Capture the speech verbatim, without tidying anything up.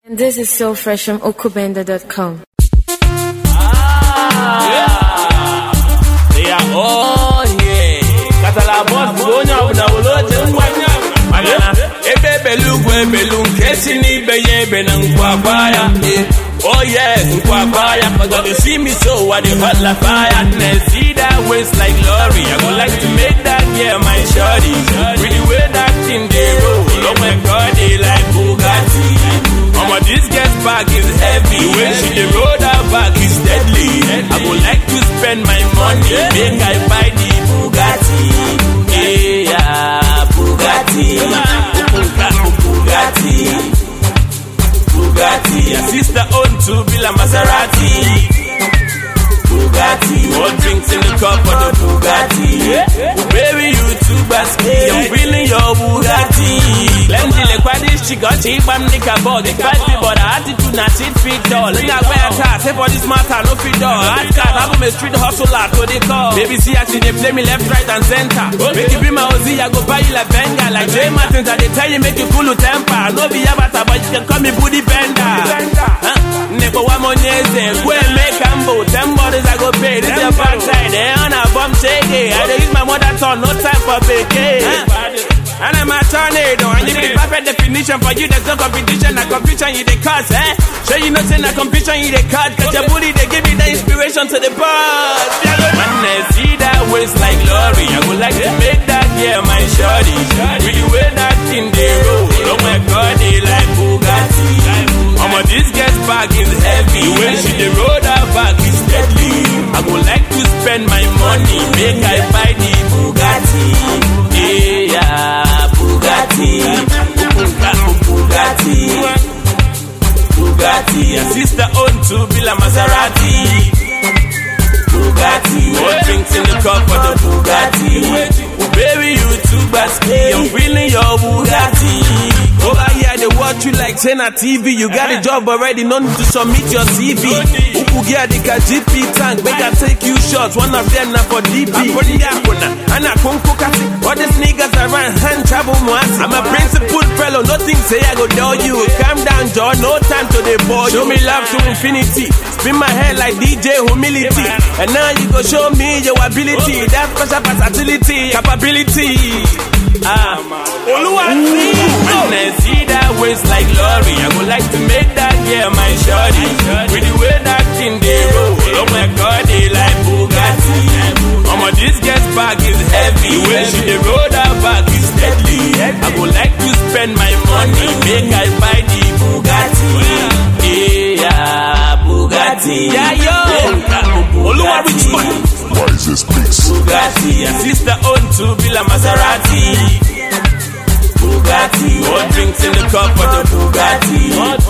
This is so fresh from okubenda dot com. Ah, yeah. They are all here. Katala boss, Gonya, Unaolote, Magana, Ebe Belu, Belu, Kessini, Beye, Benanquabaya. Oh, yes, Nkwabaya. Because you see me so, what they hot like fire. And see that waist like Lori. I would like to make that girl my shorty. Really way that thing they roll. Oh my God, they like Bugatti. Mama, this girl's bag is heavy. The way she dey roll that bag is deadly. I would like to spend my money, make I buy the Bugatti. Yeah, Bugatti. Bugatti. Bugatti. Your sister own two Villa Maserati. Bugatti. More drinks in the cup for the Bugatti. Baby, you too basky. I'm feeling your Bugatti. Lenzi le kwa this chick got cheap, I'm nika ball. The five people, the attitude, not shit fit doll. Look at where I car, say for this matter, no fit doll. Hard card, I'm a street hustler, so they call. Baby, see, actually, they play me left, right, and center. Make you be my O Z, I go buy you like Benga. Like Jay Martins, they tell you, make you cool with temper. No be avatar, but you can call me booty bender. Never one more years, go and make ambo. Ten bodies, I go pay. This is your backside, they on a bum shake. I don't use my mother tongue, no time for vacation. And I'm a tornado, and you the perfect definition for you. There's no competition, a competition you the cause, eh? Sure you know saying a competition you the cause, cause your booty they give me the inspiration to the buzz. When I see that waist like Lori, I would like to make that girl my shorty. Really way that thing they roll, oh my God, they like Bugatti. Mama, this girl's bag is heavy. The way she dey roll that bag is deadly. I would like to spend my money, make I buy the Bugatti. Yeah, Bugatti. Bugatti. Bugatti. Your sister own two Villa Maserati. Bugatti. More drinks in the cup for the Bugatti. Baby, you too basky. I'm feeling your Bugatti. Over here, they watch you like Chena T V. You got a job already, no need to submit your C V. Upugia dika G P tank, make I take you shots. One of them na for D P. Ana kunku kasi. All these niggas around hand travel moasi. I'm a principled fellow, nothing say I go tell you. Calm down, John, no time to the ball. Show me love to infinity. Spin my head like D J humility. And now you go show me your ability. That special versatility, capability. Ah, Oluwati. When I see that waist like Lori, I would like to make that girl my shorty. With the way that thing they roll, oh my God, they like Bugatti. Mama, this girl's bag is heavy. The way she dey roll that bag is deadly. I would like to spend my money, make I buy the Bugatti. Yeah, Bugatti. Yeah, yo. Oluwa Richmond. Why is this place? Bugatti. Your sister own two Villa Maserati. Bugatti. More drinks in the cup for the Bugatti.